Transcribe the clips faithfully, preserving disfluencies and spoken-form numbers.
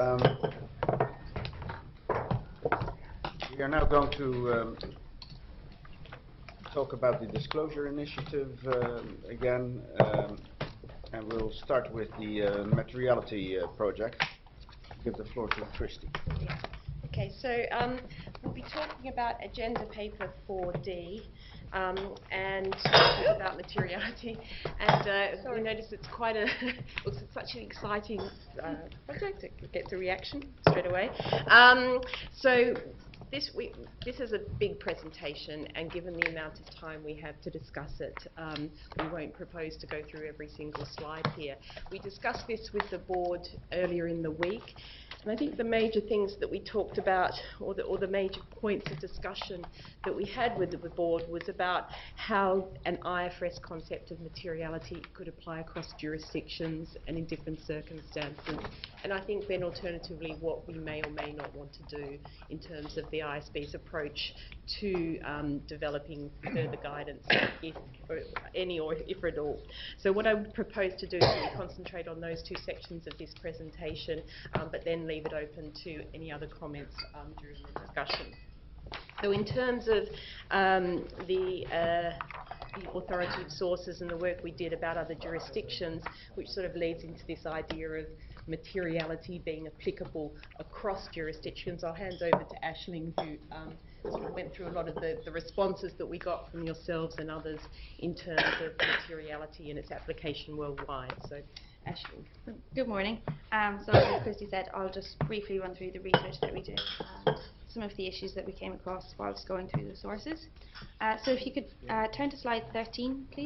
Um, we are now going to um, talk about the disclosure initiative um, again, um, and we'll start with the uh, materiality uh, project. Give the floor to Christy. Yeah. Okay, so um, we'll be talking about agenda paper four D, um, and it's about materiality. And uh, we notice it's quite a, it's such an exciting uh, project. It gets a reaction straight away. Um, so this we this is a big presentation, and given the amount of time we have to discuss it, um, we won't propose to go through every single slide here. We discussed this with the board earlier in the week. And I think the major things that we talked about, or the, or the major points of discussion that we had with the board, was about how an I F R S concept of materiality could apply across jurisdictions and in different circumstances. And I think then alternatively what we may or may not want to do in terms of the I S B's approach to um, developing further guidance, if or any or if at all. So what I would propose to do is really concentrate on those two sections of this presentation, um, but then leave it open to any other comments um, during the discussion. So in terms of um, the, uh, the authoritative sources and the work we did about other jurisdictions, which sort of leads into this idea of materiality being applicable across jurisdictions, I'll hand over to Aisling, who um, sort of went through a lot of the, the responses that we got from yourselves and others in terms of materiality and its application worldwide. So, Aisling. Good morning. Um, so as Christy said, I'll just briefly run through the research that we did and some of the issues that we came across whilst going through the sources. Uh, so if you could uh, turn to slide thirteen, please.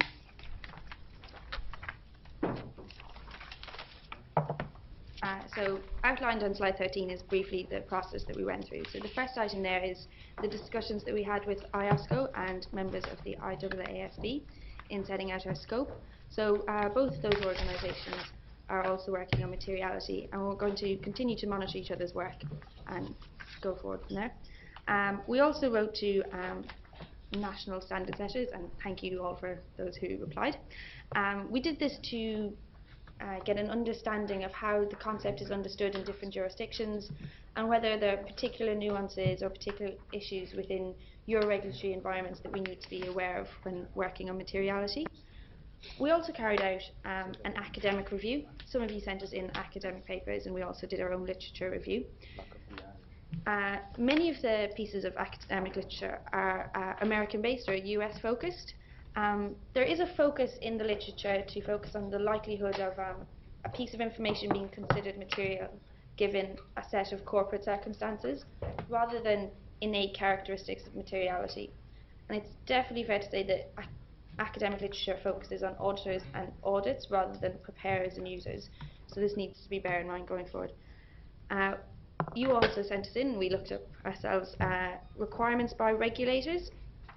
Uh, so outlined on slide thirteen is briefly the process that we went through. So the first item there is the discussions that we had with I A S C O and members of the I A A S B in setting out our scope. So uh, both of those organisations are also working on materiality, and we're going to continue to monitor each other's work and go forward from there. Um, we also wrote to um, national standard setters, and thank you all for those who replied. Um, we did this to uh, get an understanding of how the concept is understood in different jurisdictions and whether there are particular nuances or particular issues within your regulatory environments that we need to be aware of when working on materiality. We also carried out um, an academic review. Some of you sent us in academic papers, and we also did our own literature review. Uh, many of the pieces of academic literature are uh, American-based or U S focused. Um, there is a focus in the literature to focus on the likelihood of um, a piece of information being considered material given a set of corporate circumstances, rather than innate characteristics of materiality. And it's definitely fair to say that ac academic literature focuses on auditors and audits rather than preparers and users. So this needs to be bear in mind going forward. Uh, You also sent us in, we looked up ourselves, uh, requirements by regulators.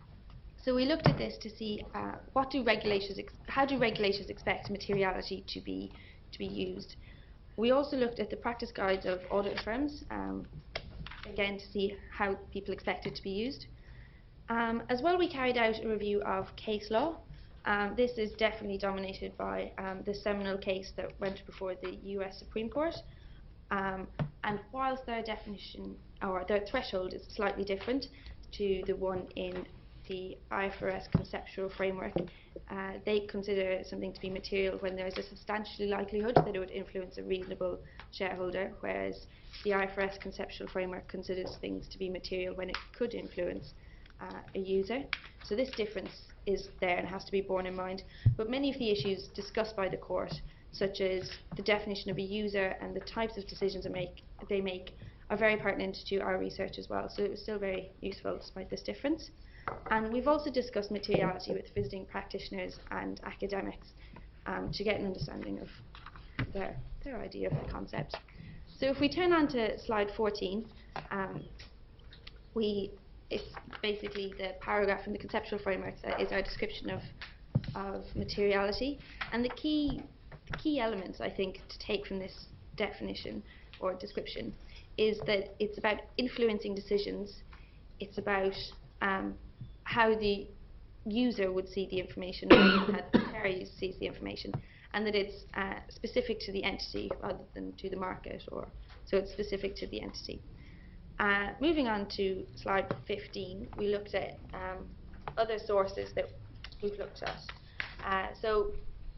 So we looked at this to see uh, what do regulators, ex how do regulators expect materiality to be to be used. We also looked at the practice guides of audit firms, um, again to see how people expect it to be used. Um, as well, we carried out a review of case law. Um, this is definitely dominated by um, the seminal case that went before the U S Supreme Court. Um, and whilst their definition or their threshold is slightly different to the one in the I F R S conceptual framework, uh, they consider something to be material when there is a substantial likelihood that it would influence a reasonable shareholder, whereas the I F R S conceptual framework considers things to be material when it could influence uh, a user. So this difference is there and has to be borne in mind. But many of the issues discussed by the court, such as the definition of a user and the types of decisions they make, they make are very pertinent to our research as well. So it was still very useful despite this difference. And we've also discussed materiality with visiting practitioners and academics um, to get an understanding of their, their idea of the concept. So if we turn on to slide fourteen, um, we, it's basically the paragraph in the conceptual framework that is our description of, of materiality. And the key The key elements, I think, to take from this definition or description is that it's about influencing decisions. It's about um, how the user would see the information, or how the preparer sees the information, and that it's uh, specific to the entity rather than to the market or so it's specific to the entity. Uh, moving on to slide fifteen, we looked at um, other sources that we've looked at. Uh, so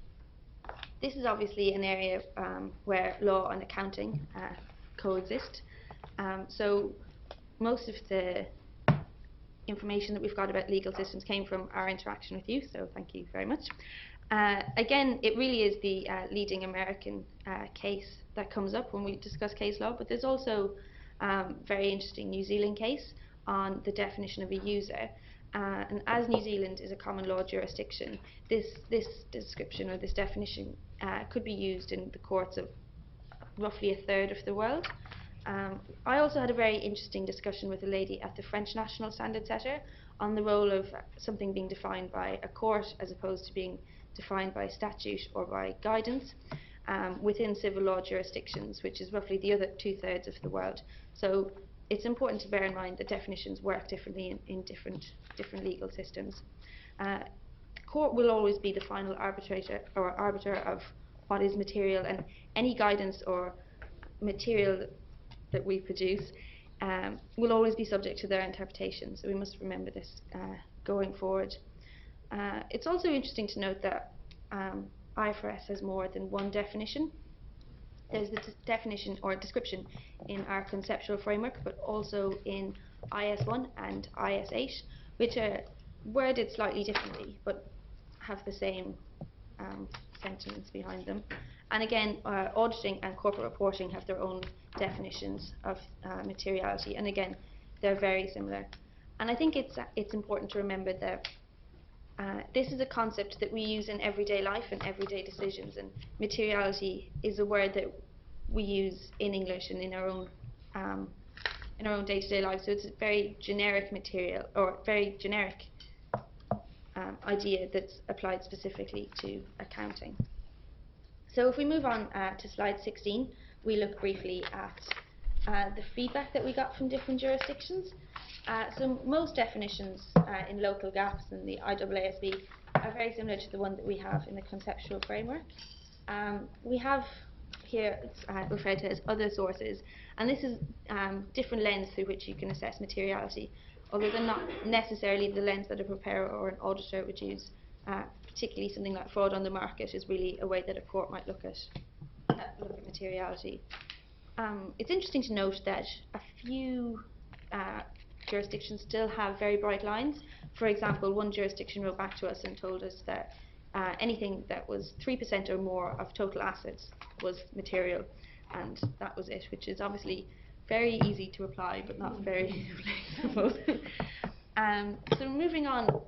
this is obviously an area um, where law and accounting uh, coexist. Um, so most of the information that we've got about legal systems came from our interaction with you, so thank you very much. Uh, again, it really is the uh, leading American uh, case that comes up when we discuss case law, but there's also um, very interesting New Zealand case on the definition of a user. Uh, and as New Zealand is a common law jurisdiction, this, this description or this definition uh, could be used in the courts of roughly a third of the world. Um, I also had a very interesting discussion with a lady at the French National Standard Setter on the role of something being defined by a court as opposed to being defined by statute or by guidance um, within civil law jurisdictions, which is roughly the other two-thirds of the world. So it's important to bear in mind that definitions work differently in, in different, different legal systems. Uh, the court will always be the final arbitrator or arbiter of what is material, and any guidance or material that we produce um, will always be subject to their interpretation, so we must remember this uh, going forward. Uh, it's also interesting to note that um, I F R S has more than one definition. There's the definition or description in our conceptual framework, but also in I S one and I S eight, which are worded slightly differently, but have the same um, sentiments behind them. And again, uh, auditing and corporate reporting have their own definitions of uh, materiality, and again, they're very similar. And I think it's, uh, it's important to remember that uh, this is a concept that we use in everyday life and everyday decisions, and materiality is a word that we use in English and in our own um, in our own day-to-day lives. So it's a very generic material, or very generic um, idea that's applied specifically to accounting. So if we move on uh, to slide sixteen, we look briefly at uh, the feedback that we got from different jurisdictions. Uh, so most definitions uh, in local gaps and the I A A S B are very similar to the one that we have in the conceptual framework. Um, we have here it's uh, referred to as other sources, and this is um, different lens through which you can assess materiality, although they're not necessarily the lens that a preparer or an auditor would use. Uh, particularly something like fraud on the market is really a way that a court might look at, uh, look at materiality. Um, it's interesting to note that a few uh, jurisdictions still have very bright lines. For example, one jurisdiction wrote back to us and told us that uh, anything that was three percent or more of total assets was material, and that was it, which is obviously very easy to apply but not very flexible. um, so moving on,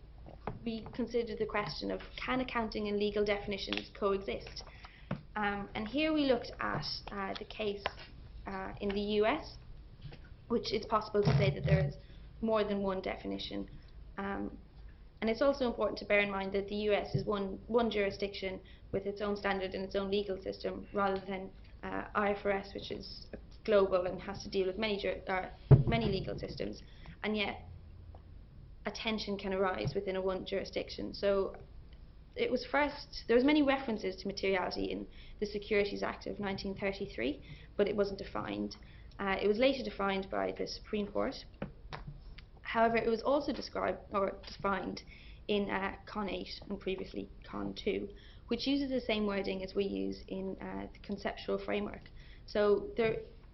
we considered the question of can accounting and legal definitions coexist? Um, and here we looked at uh, the case uh, in the U S, which it's possible to say that there is more than one definition. Um, and it's also important to bear in mind that the U S is one, one jurisdiction with its own standard and its own legal system, rather than uh, I F R S, which is global and has to deal with many, uh, many legal systems. And yet, a tension can arise within a one jurisdiction. So it was first, there was many references to materiality in the Securities Act of nineteen thirty-three, but it wasn't defined. Uh, it was later defined by the Supreme Court. However, it was also described or defined in uh, Con eight and previously Con two, which uses the same wording as we use in uh, the conceptual framework. So there,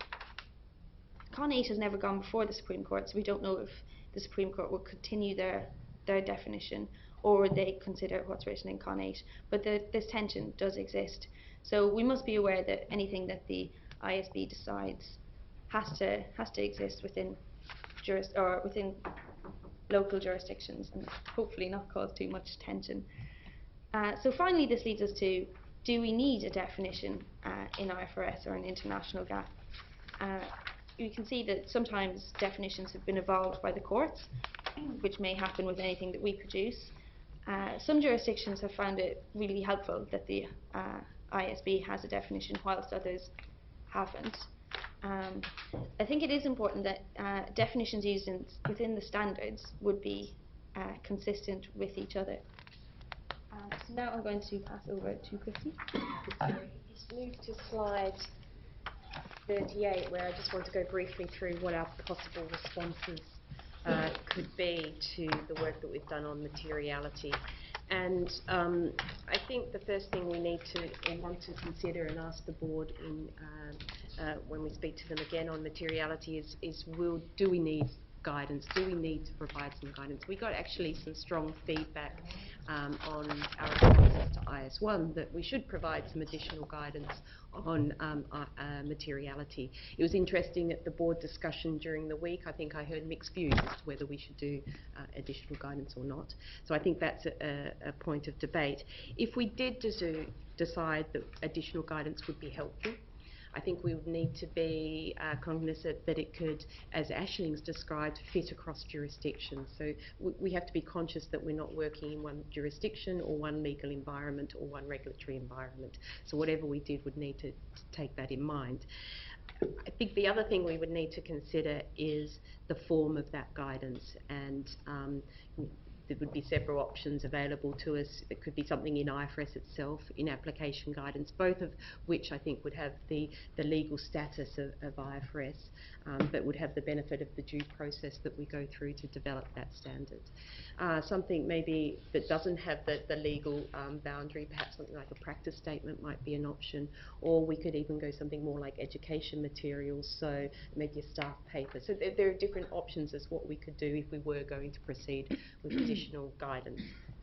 Con eight has never gone before the Supreme Court, so we don't know if the Supreme Court will continue their, their definition, or would they consider what's written in Con eight. But the, this tension does exist. So we must be aware that anything that the I S B decides has to, has to exist within, juris, or within local jurisdictions, and hopefully not cause too much tension. Uh, so finally, this leads us to, do we need a definition uh, in I F R S or an international gap? Uh, you can see that sometimes definitions have been evolved by the courts, which may happen with anything that we produce. Uh, some jurisdictions have found it really helpful that the uh, I S B has a definition, whilst others haven't. Um, I think it is important that uh, definitions used in, within the standards would be uh, consistent with each other. Uh, so now I'm going to pass over to Christy. Let's move to slide thirty-eight, where I just want to go briefly through what our possible responses uh, could be to the work that we've done on materiality. And um, I think the first thing we need to or want to consider and ask the board in, uh, uh, when we speak to them again on materiality is, is will, do we need guidance? Do we need to provide some guidance? We got actually some strong feedback um, on our responses to I S one that we should provide some additional guidance on um, uh, uh, materiality. It was interesting at the board discussion during the week. I think I heard mixed views as to whether we should do uh, additional guidance or not. So I think that's a, a, a point of debate. If we did do, decide that additional guidance would be helpful, I think we would need to be uh, cognizant that it could, as Ashling's described, fit across jurisdictions. So we have to be conscious that we're not working in one jurisdiction or one legal environment or one regulatory environment. So whatever we did would need to, to take that in mind. I think the other thing we would need to consider is the form of that guidance, and um, there would be several options available to us. It could be something in I F R S itself, in application guidance, both of which I think would have the, the legal status of, of I F R S, um, but would have the benefit of the due process that we go through to develop that standard. Uh, something maybe that doesn't have the, the legal um, boundary, perhaps something like a practice statement might be an option, or we could even go something more like education materials, so maybe a staff paper. So there, there are different options as what we could do if we were going to proceed with additional guidance.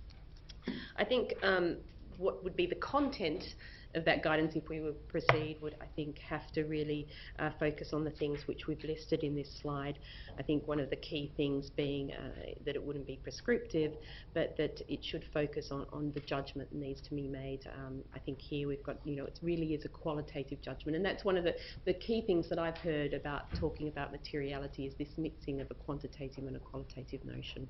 I think um, what would be the content of that guidance if we would proceed would, I think, have to really uh, focus on the things which we've listed in this slide. I think one of the key things being uh, that it wouldn't be prescriptive, but that it should focus on, on the judgment that needs to be made. Um, I think here we've got, you know, it really is a qualitative judgment, and that's one of the, the key things that I've heard about talking about materiality is this mixing of a quantitative and a qualitative notion.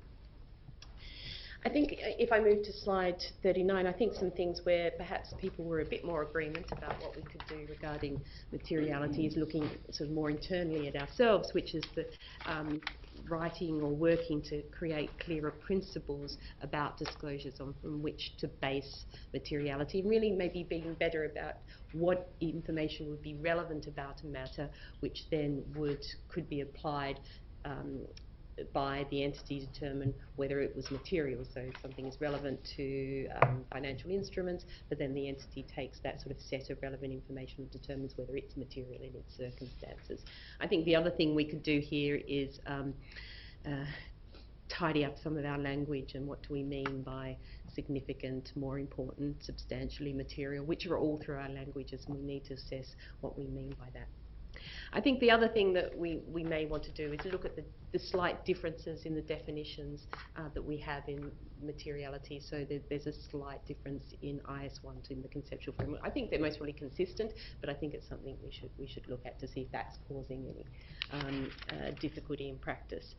I think if I move to slide thirty-nine, I think some things where perhaps people were a bit more agreement about what we could do regarding materiality is looking sort of more internally at ourselves, which is the um, writing or working to create clearer principles about disclosures on from which to base materiality, and really maybe being better about what information would be relevant about a matter, which then would could be applied um, by the entity to determine whether it was material. So something is relevant to um, financial instruments, but then the entity takes that sort of set of relevant information and determines whether it's material in its circumstances. I think the other thing we could do here is um, uh, tidy up some of our language and what do we mean by significant, more important, substantially material, which are all through our languages, and we need to assess what we mean by that. I think the other thing that we, we may want to do is look at the, the slight differences in the definitions uh, that we have in materiality. So there, there's a slight difference in I S one in the conceptual framework. I think they're most really consistent, but I think it's something we should, we should look at to see if that's causing any um, uh, difficulty in practice.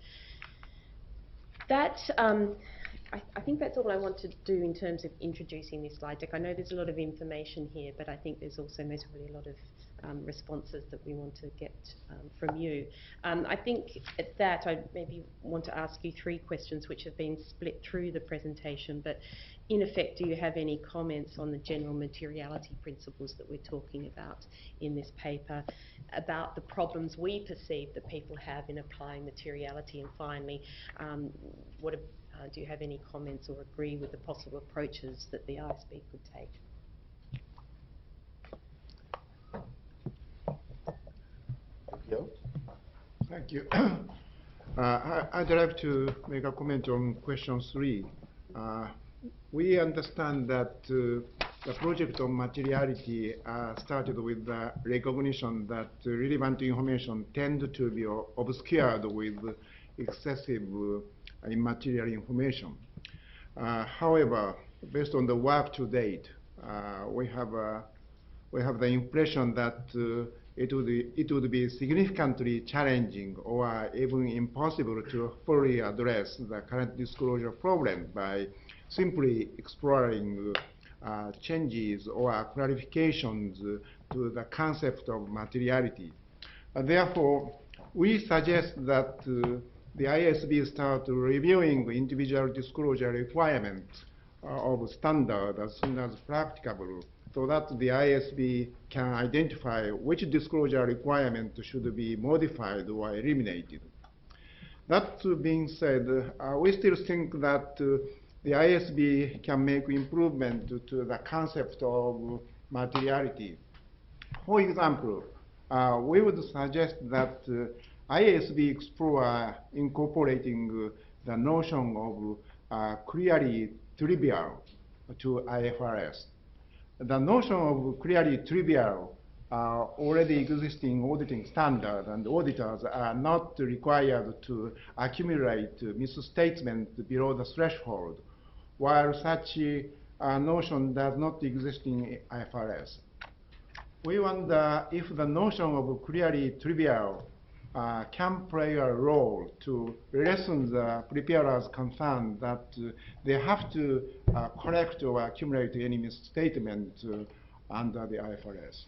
That, um, I, I think that's all I want to do in terms of introducing this slide deck. I know there's a lot of information here, but I think there's also most really a lot of um, responses that we want to get um, from you. Um, I think at that I maybe want to ask you three questions which have been split through the presentation, but in effect, do you have any comments on the general materiality principles that we're talking about in this paper, about the problems we perceive that people have in applying materiality, and finally, um, what, uh, do you have any comments or agree with the possible approaches that the I S B could take? Thank you. uh, I, I'd like to make a comment on question three. Uh, we understand that uh, the project on materiality uh, started with the recognition that uh, relevant information tend to be obscured with excessive uh, immaterial information. Uh, however, based on the work to date, uh, we have uh, we have the impression that uh, it would be, it would be significantly challenging or even impossible to fully address the current disclosure problem by simply exploring uh, changes or clarifications to the concept of materiality. Uh, therefore, we suggest that uh, the I S B start reviewing individual disclosure requirements uh, of standard as soon as practicable so that the I S B can identify which disclosure requirement should be modified or eliminated. That being said, uh, we still think that uh, the I S B can make improvement to the concept of materiality. For example, uh, we would suggest that uh, I S B explore incorporating uh, the notion of uh, clearly trivial to I F R S. The notion of clearly trivial uh, already existing auditing standard, and auditors are not required to accumulate misstatement below the threshold, while such a notion does not exist in I F R S. We wonder if the notion of clearly trivial uh, can play a role to lessen the preparer's concern that uh, they have to uh, correct or accumulate any misstatement uh, under the I F R S.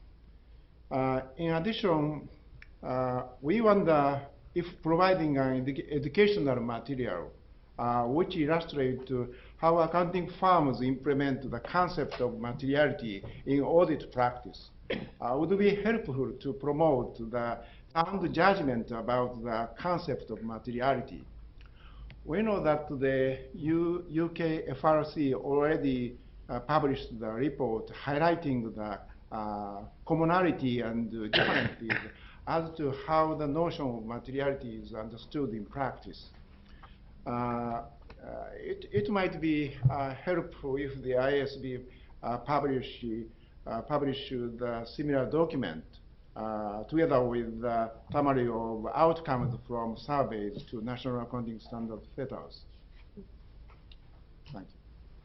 Uh, in addition, uh, we wonder if providing an edu educational material uh, which illustrates uh, how accounting firms implement the concept of materiality in audit practice uh, would be helpful to promote the sound judgment about the concept of materiality. We know that the U UK F R C already uh, published the report highlighting the uh, commonality and uh, differences as to how the notion of materiality is understood in practice. Uh, uh, it, it might be uh, helpful if the I S B uh, publish, uh, publish the similar document uh, together with the summary of outcomes from surveys to National Accounting Standards setters. Thank you.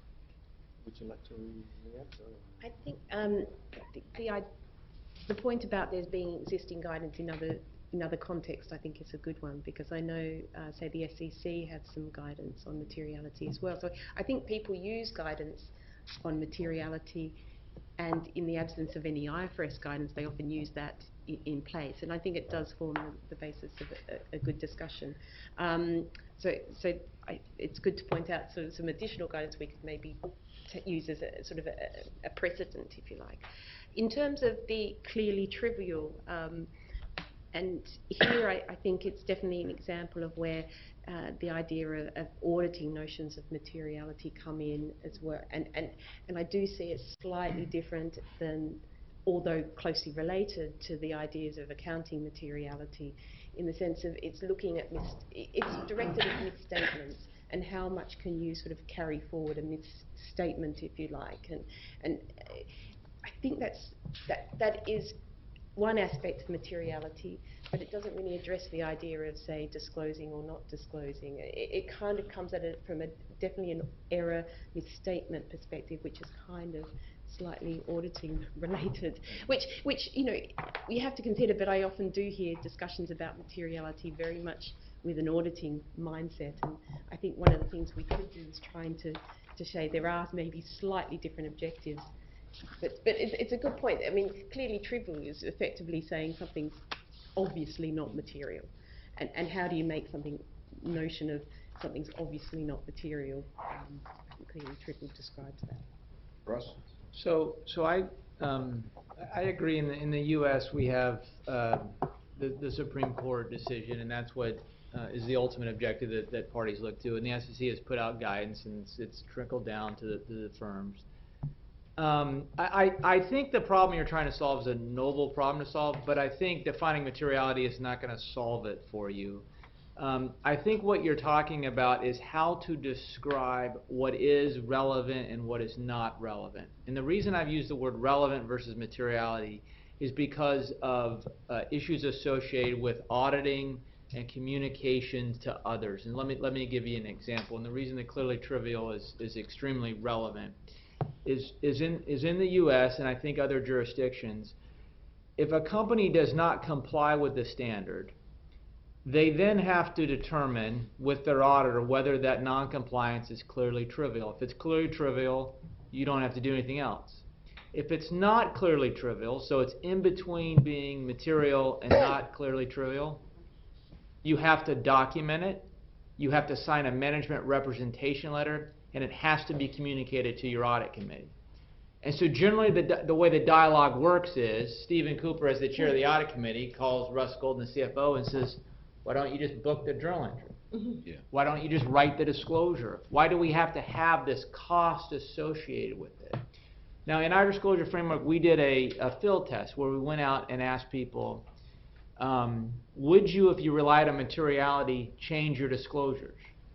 Would you like to react? I think um, the, the, I, the point about there being existing guidance in other in other contexts, I think is a good one, because I know, uh, say, the S E C had some guidance on materiality as well. So I think people use guidance on materiality, and in the absence of any I F R S guidance, they often use that I in place. And I think it does form the, the basis of a, a good discussion. Um, so so I, it's good to point out sort of some additional guidance we could maybe t use as a sort of a, a precedent, if you like. In terms of the clearly trivial, um, and here I, I think it's definitely an example of where uh, the idea of, of auditing notions of materiality come in as well. And, and, and I do see it slightly different than, although closely related to the ideas of accounting materiality, in the sense of it's looking at, mis it's directed at misstatements and how much can you sort of carry forward a misstatement, if you like. And, and I think that's, that, that is one aspect of materiality, but it doesn't really address the idea of, say, disclosing or not disclosing. It, it kind of comes at it from a definitely an error misstatement perspective, which is kind of slightly auditing related, which, which you know, we have to consider, but I often do hear discussions about materiality very much with an auditing mindset, and I think one of the things we could do is trying to, to say there are maybe slightly different objectives. But, but it's, it's a good point. I mean, clearly trivial is effectively saying something's obviously not material. And, and how do you make something, notion of something's obviously not material? Um, I think clearly trivial describes that. Russ? So, so I, um, I agree. In the, in the U S we have uh, the, the Supreme Court decision, and that's what uh, is the ultimate objective that, that parties look to. And the S E C has put out guidance, and it's, it's trickled down to the, to the firms. Um, I, I think the problem you're trying to solve is a noble problem to solve, but I think defining materiality is not going to solve it for you. Um, I think what you're talking about is how to describe what is relevant and what is not relevant. And the reason I've used the word relevant versus materiality is because of uh, issues associated with auditing and communication to others. And let me, let me give you an example. And the reason that clearly trivial is, is extremely relevant is, is, in, is in the U S and I think other jurisdictions. If a company does not comply with the standard, they then have to determine with their auditor whether that non-compliance is clearly trivial. If it's clearly trivial, you don't have to do anything else. If it's not clearly trivial, so it's in between being material and not clearly trivial, you have to document it, you have to sign a management representation letter, and it has to be communicated to your audit committee. And so generally, the, di- the way the dialogue works is, Stephen Cooper, as the chair of the audit committee, calls Russ Golden, the C F O, and says, why don't you just book the journal entry? Yeah. Why don't you just write the disclosure? Why do we have to have this cost associated with it? Now, in our disclosure framework, we did a, a field test where we went out and asked people, um, would you, if you relied on materiality, change your disclosures?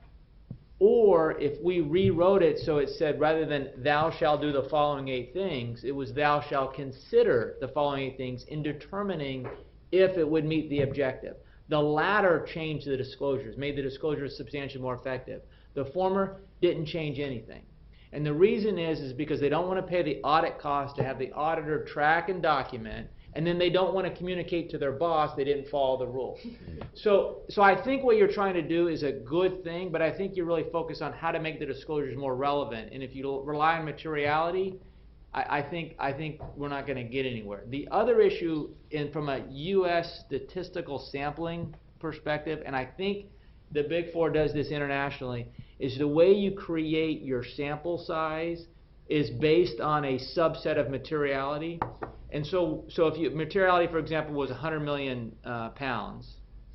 Or if we rewrote it so it said, rather than thou shalt do the following eight things, it was thou shalt consider the following eight things in determining if it would meet the objective. The latter changed the disclosures, made the disclosures substantially more effective. The former didn't change anything. And the reason is, is because they don't want to pay the audit cost to have the auditor track and document, and then they don't want to communicate to their boss they didn't follow the rules. So, so I think what you're trying to do is a good thing, but I think you're really focused on how to make the disclosures more relevant. And if you rely on materiality, I, I think I think we're not going to get anywhere. The other issue, in from a U S statistical sampling perspective, and I think the Big Four does this internationally, is the way you create your sample size is based on a subset of materiality. And so, so if you, materiality, for example, was one hundred million uh, pounds,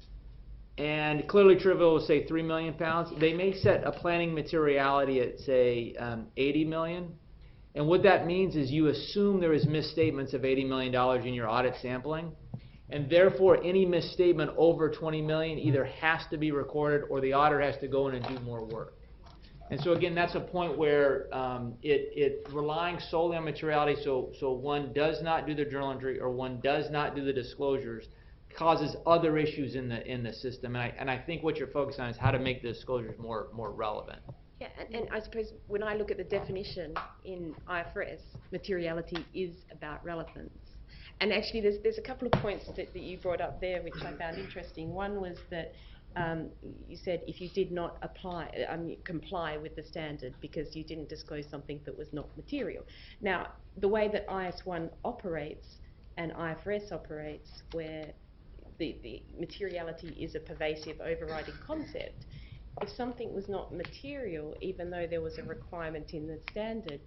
and clearly trivial will say three million pounds, they may set a planning materiality at, say, um, eighty million. And what that means is you assume there is misstatements of eighty million dollars in your audit sampling, and therefore any misstatement over twenty million either has to be recorded or the auditor has to go in and do more work. And so again, that's a point where um, it, it relying solely on materiality, so, so one does not do the journal entry or one does not do the disclosures, causes other issues in the in the system. And I, and I think what you're focused on is how to make the disclosures more, more relevant. Yeah, and, and I suppose when I look at the definition in I F R S, materiality is about relevance. And actually there's, there's a couple of points that, that you brought up there which I found interesting. One was that um, you said if you did not apply, um, comply with the standard because you didn't disclose something that was not material. Now, the way that I S one operates and I F R S operates, where the, the materiality is a pervasive overriding concept, if something was not material, even though there was a requirement in the standard,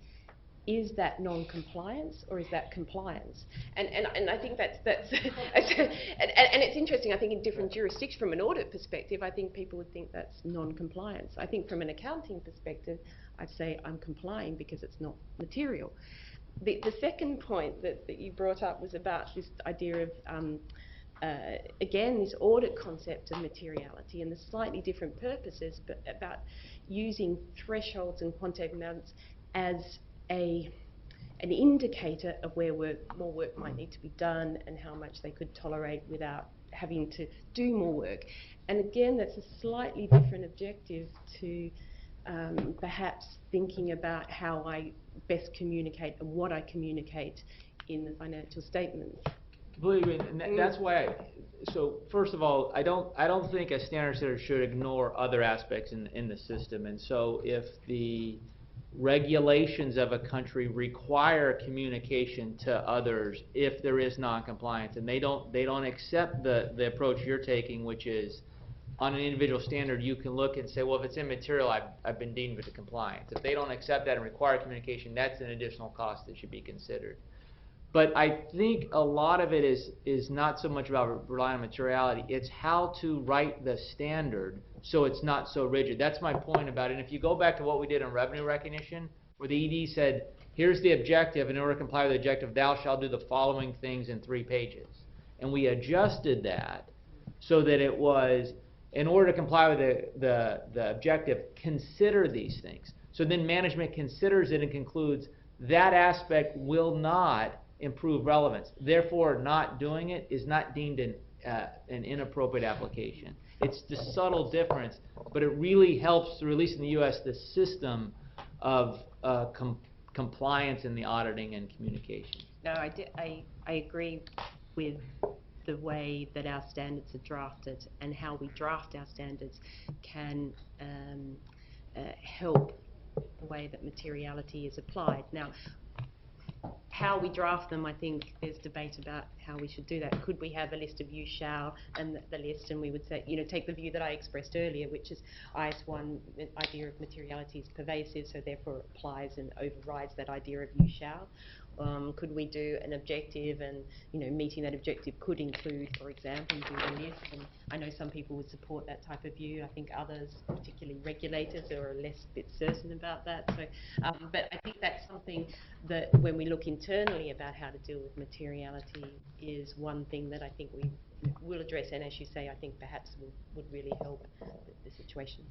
is that non-compliance or is that compliance? And, and, and I think that's, that's and, and it's interesting, I think in different jurisdictions, from an audit perspective, I think people would think that's non-compliance. I think from an accounting perspective, I'd say I'm complying because it's not material. The, the second point that, that you brought up was about this idea of, um, uh, again, this audit concept of materiality and the slightly different purposes, but about using thresholds and quantitative amounts as A, an indicator of where work, more work might need to be done and how much they could tolerate without having to do more work. And again, that's a slightly different objective to um, perhaps thinking about how I best communicate and what I communicate in the financial statements. Completely agree, and that, that's why. I, so first of all, I don't I don't think a standard setter should ignore other aspects in in the system. And so if the regulations of a country require communication to others if there is non-compliance, and they don't they don't accept the the approach you're taking, which is on an individual standard you can look and say, well, if it's immaterial, I've, I've been deemed with the compliance. If they don't accept that and require communication, that's an additional cost that should be considered. But I think a lot of it is is not so much about relying on materiality, it's how to write the standard so it's not so rigid. That's my point about it. And if you go back to what we did on revenue recognition, where the E D said, here's the objective, and in order to comply with the objective, thou shalt do the following things in three pages. And we adjusted that so that it was, in order to comply with the, the, the objective, consider these things. So then management considers it and concludes that aspect will not improve relevance. Therefore, not doing it is not deemed an, uh, an inappropriate application. It's the subtle difference, but it really helps, through, at least in the U S, the system of uh, com compliance in the auditing and communication. No, I, di I, I agree with the way that our standards are drafted, and how we draft our standards can um, uh, help the way that materiality is applied. Now, how we draft them, I think there's debate about how we should do that. Could we have a list of you shall and the, the list, and we would say, you know, take the view that I expressed earlier, which is I S one, the idea of materiality is pervasive, so therefore it applies and overrides that idea of you shall. Um, could we do an objective, and you know, meeting that objective could include, for example, do the list? And I know some people would support that type of view. I think others, particularly regulators, are less bit certain about that. So, um, but I think that's something that, when we look internally about how to deal with materiality, is one thing that I think we will address. And as you say, I think perhaps will, would really help the, the situation.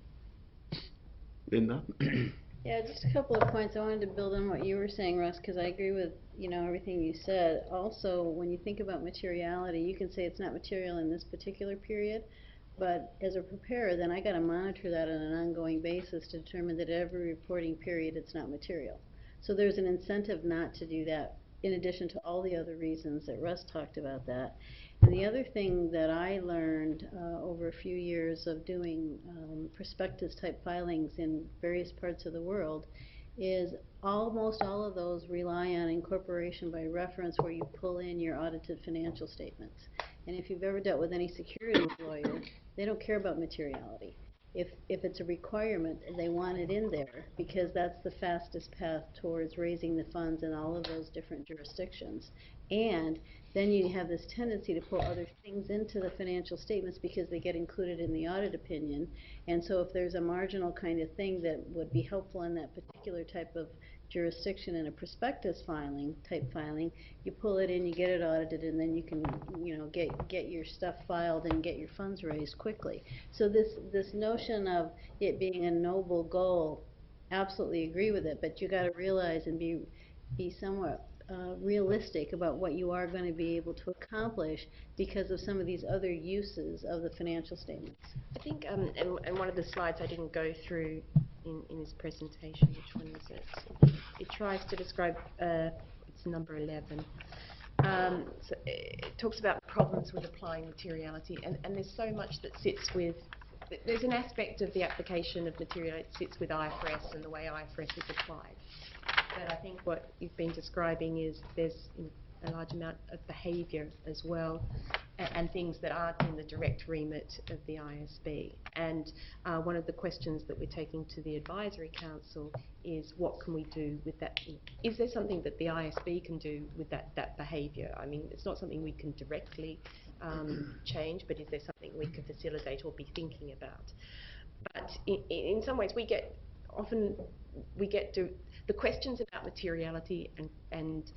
Linda? Yeah, just a couple of points. I wanted to build on what you were saying, Russ, because I agree with, you know, everything you said. Also, when you think about materiality, you can say it's not material in this particular period, but as a preparer, then I got to monitor that on an ongoing basis to determine that every reporting period it's not material. So there's an incentive not to do that, in addition to all the other reasons that Russ talked about that. And the other thing that I learned uh, over a few years of doing um, prospectus type filings in various parts of the world is almost all of those rely on incorporation by reference, where you pull in your audited financial statements. And if you've ever dealt with any securities lawyer, they don't care about materiality. If, if it's a requirement, they want it in there because that's the fastest path towards raising the funds in all of those different jurisdictions. And then you have this tendency to pull other things into the financial statements because they get included in the audit opinion. And so if there's a marginal kind of thing that would be helpful in that particular type of jurisdiction in a prospectus filing, type filing, you pull it in, you get it audited, and then you can, you know, get get your stuff filed and get your funds raised quickly. So this this notion of it being a noble goal, absolutely agree with it, but you got to realize and be be somewhat uh, realistic about what you are going to be able to accomplish because of some of these other uses of the financial statements. I think, um, and, and one of the slides I didn't go through in, in this presentation, which one is it? It tries to describe, uh, it's number eleven. Um, so it talks about problems with applying materiality, and, and there's so much that sits with, there's an aspect of the application of materiality that sits with I F R S and the way I F R S is applied. But I think what you've been describing is there's a large amount of behaviour as well, and, and things that aren't in the direct remit of the I S B. And uh, one of the questions that we're taking to the Advisory Council is, what can we do with that? Is there something that the I S B can do with that, that behaviour? I mean, it's not something we can directly um, change, but is there something we can facilitate or be thinking about? But in, in some ways, we get, often we get to the questions about materiality and, and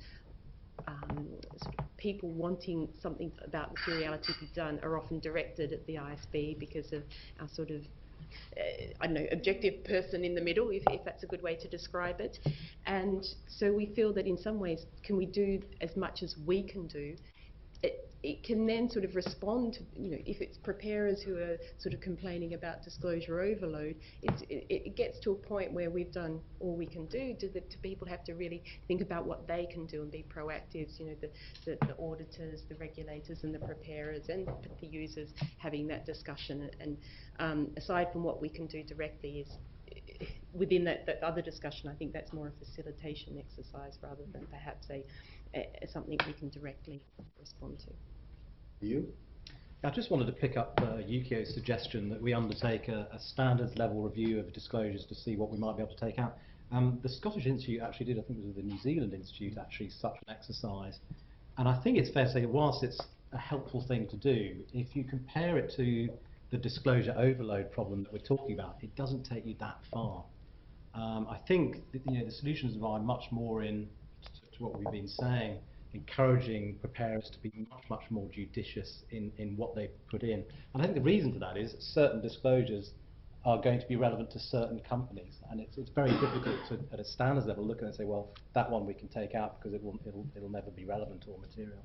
um, sort of people wanting something about materiality to be done are often directed at the I S B because of our sort of, uh, I don't know, objective person in the middle, if, if that's a good way to describe it. And so we feel that in some ways, can we do as much as we can do? It, it can then sort of respond to, you know, if it's preparers who are sort of complaining about disclosure overload, it's, it, it gets to a point where we've done all we can do. Do, the, do people have to really think about what they can do and be proactive? You know, the, the, the auditors, the regulators and the preparers and the users having that discussion. And um, aside from what we can do directly is, within that, that other discussion, I think that's more a facilitation exercise rather than perhaps a, a, something we can directly respond to. You? I just wanted to pick up uh, Yukio's suggestion that we undertake a, a standards level review of disclosures to see what we might be able to take out. Um, the Scottish Institute actually did, I think it was the New Zealand Institute, actually such an exercise. And I think it's fair to say, whilst it's a helpful thing to do, if you compare it to the disclosure overload problem that we're talking about, it doesn't take you that far. Um, I think that, you know, the solutions lie much more in, to, to what we've been saying, encouraging preparers to be much, much more judicious in, in what they put in. And I think the reason for that is certain disclosures are going to be relevant to certain companies, and it's, it's very difficult to, at a standards level, look at it and say, well, that one we can take out because it will, it'll, it'll never be relevant or material.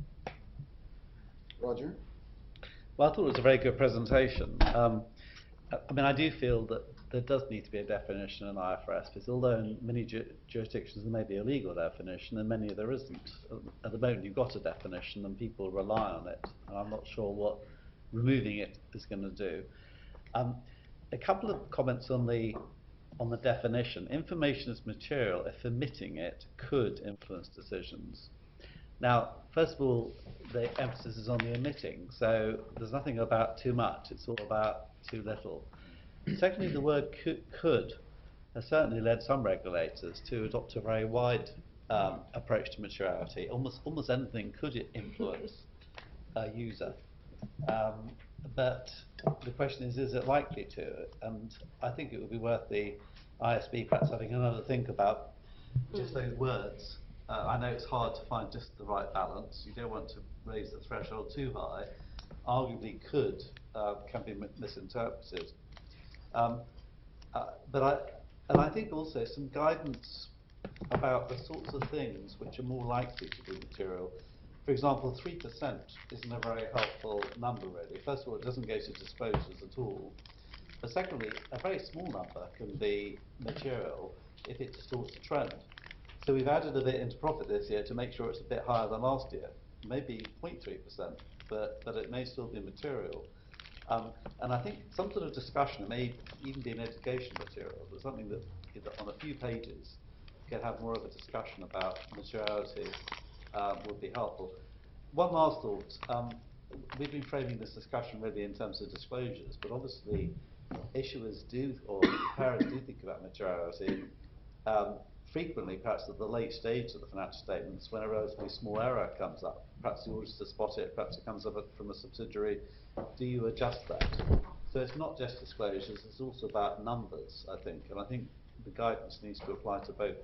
Roger? Well, I thought it was a very good presentation. Um, I mean, I do feel that there does need to be a definition in I F R S, because although in many ju jurisdictions there may be a legal definition, and many there isn't. At the moment you've got a definition and people rely on it, and I'm not sure what removing it is going to do. Um, a couple of comments on the on the definition. Information is material if emitting it could influence decisions. Now, first of all, the emphasis is on the emitting, so there's nothing about too much, it's all about too little. Secondly, the word could, could has certainly led some regulators to adopt a very wide um, approach to materiality. Almost, almost anything could influence a user. Um, but the question is, is it likely to? And I think it would be worth the I S B perhaps having another think about just those words. Uh, I know it's hard to find just the right balance. You don't want to raise the threshold too high. Arguably could uh, can be misinterpreted. Um, uh, but I, and I think also some guidance about the sorts of things which are more likely to be material. For example, three percent isn't a very helpful number really. First of all, it doesn't go to disclosures at all. But secondly, a very small number can be material if it distorts the trend. So we've added a bit into profit this year to make sure it's a bit higher than last year, maybe zero point three percent, but, but it may still be material. Um, and I think some sort of discussion, it may even be an education material, but something that, that on a few pages could have more of a discussion about materiality um, would be helpful. One last thought, um, we've been framing this discussion really in terms of disclosures, but obviously issuers do, or parents do think about materiality. Um, frequently, perhaps at the late stage of the financial statements, when a relatively small error comes up, perhaps the auditor spot it, perhaps it comes up from a subsidiary, do you adjust that? So it's not just disclosures, it's also about numbers, I think, and I think the guidance needs to apply to both.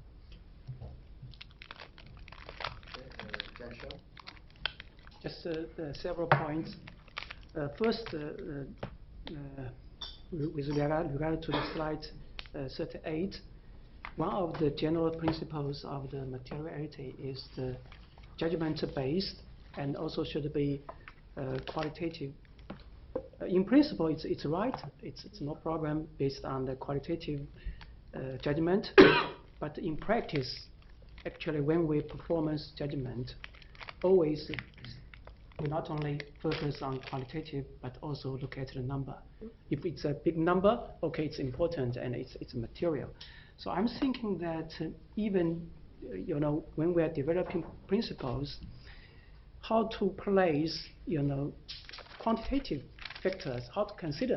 Just uh, uh, several points. Uh, first, uh, uh, uh, with regard, regard to the slide uh, thirty-eight, one of the general principles of the materiality is the judgment-based and also should be uh, qualitative. Uh, in principle, it's, it's right. It's, it's no problem based on the qualitative uh, judgment. But in practice, actually, when we performance judgment, always we not only focus on qualitative, but also look at the number. If it's a big number, okay, it's important and it's, it's material. So I'm thinking that uh, even, uh, you know, when we are developing principles, how to place, you know, quantitative factors, how to consider,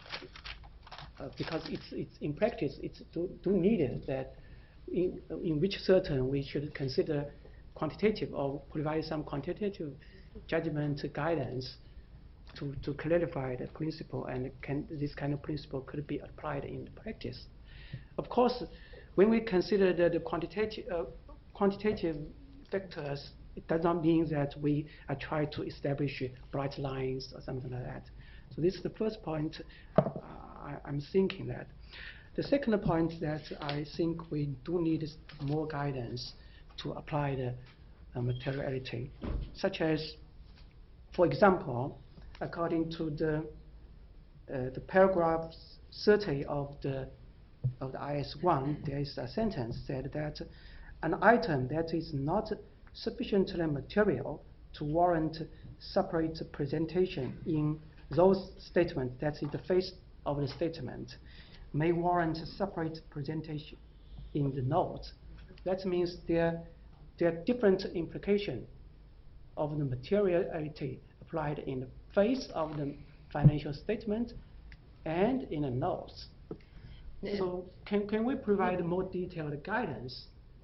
uh, because it's, it's in practice, it's do, do needed that in, in which certain we should consider quantitative or provide some quantitative judgment guidance to, to clarify the principle, and can, this kind of principle could be applied in practice. Of course, when we consider the, the quantitative, uh, quantitative factors, it does not mean that we are trying to establish bright lines or something like that. So this is the first point uh, I, I'm thinking that. The second point that I think we do need more guidance to apply the uh, materiality, such as, for example, according to the uh, the paragraph thirty of the of the I S one, there is a sentence said that an item that is not sufficiently material to warrant separate presentation in those statements, that's in the face of the statement, may warrant separate presentation in the notes. That means there, there are different implications of the materiality applied in the face of the financial statement and in the notes. So can, can we provide more detailed guidance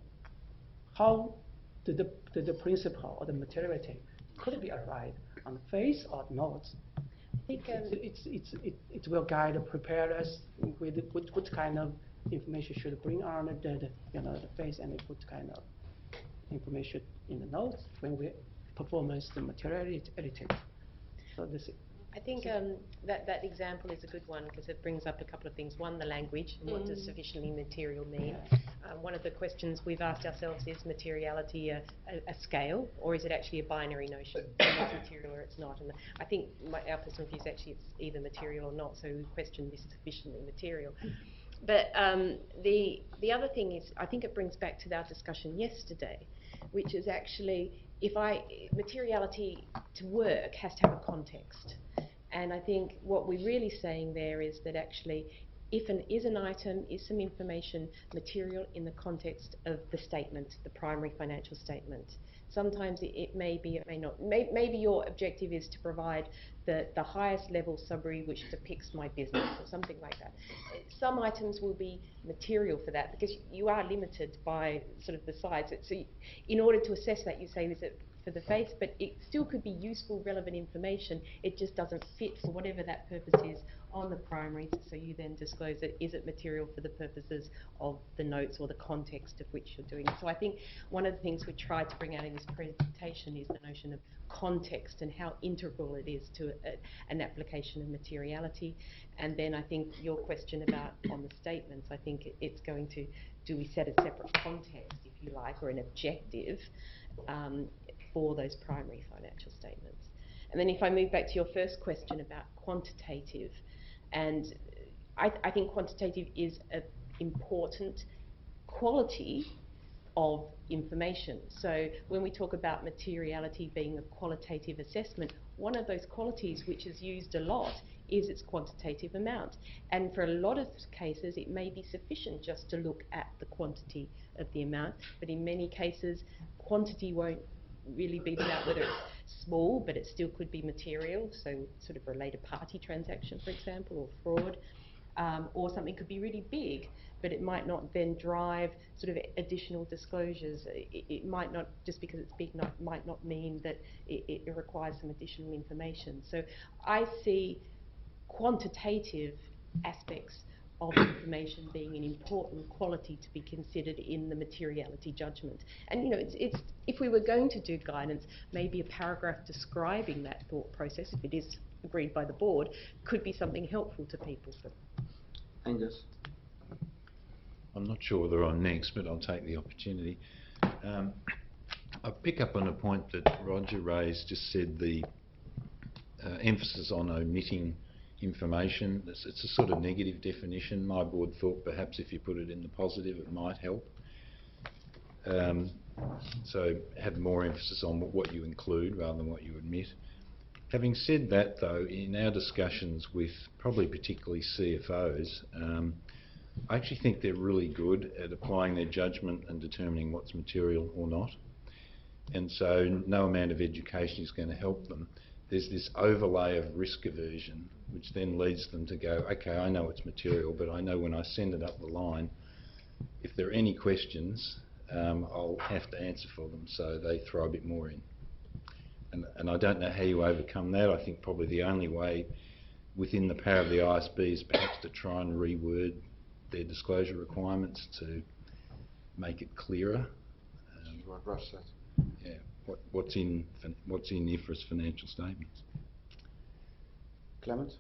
how the, the, the, the principle or the materiality could be applied on the face or notes? I think um, it's, it's, it's, it, it will guide, prepare us with what, what kind of information should bring on the, the, you know, the face, and what kind of information in the notes when we performance the materiality. So this. I think um, that, that example is a good one because it brings up a couple of things. One, the language, and what does sufficiently material mean? Um, one of the questions we've asked ourselves is materiality a, a, a scale, or is it actually a binary notion? It's material or it's not. And I think my, our personal view is actually it's either material or not, so we question this sufficiently material. But um, the, the other thing is, I think it brings back to our discussion yesterday, which is actually, if I, materiality to work has to have a context. And I think what we're really saying there is that actually if an is an item, is some information material in the context of the statement, the primary financial statement. Sometimes it, it may be, it may not. May, maybe your objective is to provide the, the highest level summary which depicts my business or something like that. Some items will be material for that because you are limited by sort of the size. So you, in order to assess that, you say, is it for the face? But it still could be useful, relevant information. It just doesn't fit for whatever that purpose is on the primary, so you then disclose it. Is it material for the purposes of the notes or the context of which you're doing it? So I think one of the things we tried to bring out in this presentation is the notion of context and how integral it is to a, an application of materiality. And then I think your question about on the statements, I think it, it's going to, do we set a separate context, if you like, or an objective um, for those primary financial statements? And then if I move back to your first question about quantitative, and I, I think quantitative is an important quality of information. So when we talk about materiality being a qualitative assessment, one of those qualities which is used a lot is its quantitative amount. And for a lot of cases, it may be sufficient just to look at the quantity of the amount, but in many cases, quantity won't really be about whether it's small, but it still could be material, so sort of related party transaction, for example, or fraud. Um, or something could be really big, but it might not then drive sort of additional disclosures. It, it might not, just because it's big, not, might not mean that it, it requires some additional information. So I see quantitative aspects of information being an important quality to be considered in the materiality judgment. And you know, it's, it's, if we were going to do guidance, maybe a paragraph describing that thought process, if it is agreed by the board, could be something helpful to people. So. Angus? I'm not sure whether I'm next, but I'll take the opportunity. Um, I pick up on a point that Roger raised, just said the uh, emphasis on omitting information. It's, it's a sort of negative definition. My board thought perhaps if you put it in the positive, it might help. Um, so have more emphasis on what you include rather than what you omit. Having said that, though, in our discussions with probably particularly C F Os, um, I actually think they're really good at applying their judgment and determining what's material or not. And so no amount of education is going to help them. There's this overlay of risk aversion, which then leads them to go, okay, I know it's material, but I know when I send it up the line, if there are any questions, um, I'll have to answer for them. So they throw a bit more in. And, and I don't know how you overcome that. I think probably the only way within the power of the I S B is perhaps to try and reword their disclosure requirements to make it clearer. Um, What Russ said. Yeah, what, what's in what's in I F R S financial statements. Clement?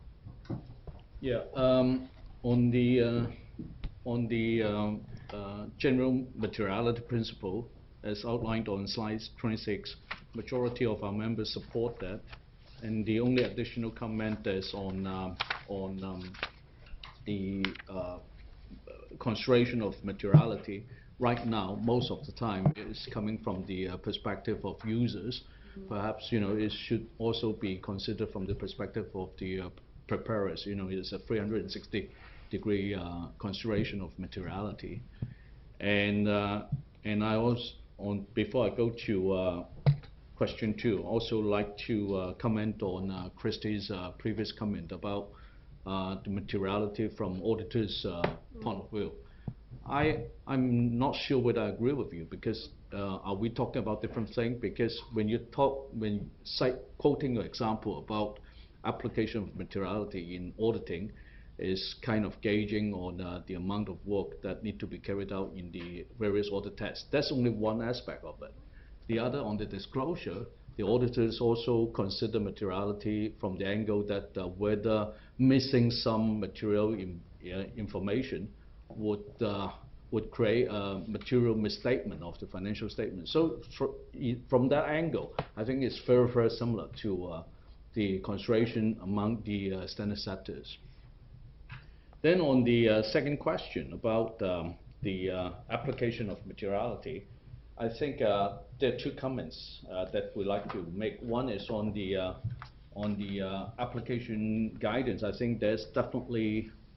Yeah, um, on the uh, on the um, uh, general materiality principle, as outlined on slide twenty-six, majority of our members support that, and the only additional comment is on um, on um, the uh, consideration of materiality. Right now, most of the time, is coming from the uh, perspective of users. Mm-hmm. Perhaps you know it should also be considered from the perspective of the uh, preparers. You know, it's a three hundred sixty degree uh, consideration of materiality, and uh, and I also on before I go to uh, question two, also like to uh, comment on uh, Christie's uh, previous comment about uh, the materiality from auditors' uh, mm. point of view. I, I'm not sure whether I agree with you, because uh, are we talking about different things? Because when you talk, when you cite, quoting an example about application of materiality in auditing is kind of gauging on uh, the amount of work that need to be carried out in the various audit tests. That's only one aspect of it. The other, on the disclosure, the auditors also consider materiality from the angle that uh, whether missing some material in, uh, information would uh, would create a material misstatement of the financial statement. So fr from that angle, I think it's very, very similar to uh, the consideration among the uh, standard setters. Then on the uh, second question about um, the uh, application of materiality, I think uh, there are two comments uh, that we like to make. One is on the uh, on the uh, application guidance. I think there's definitely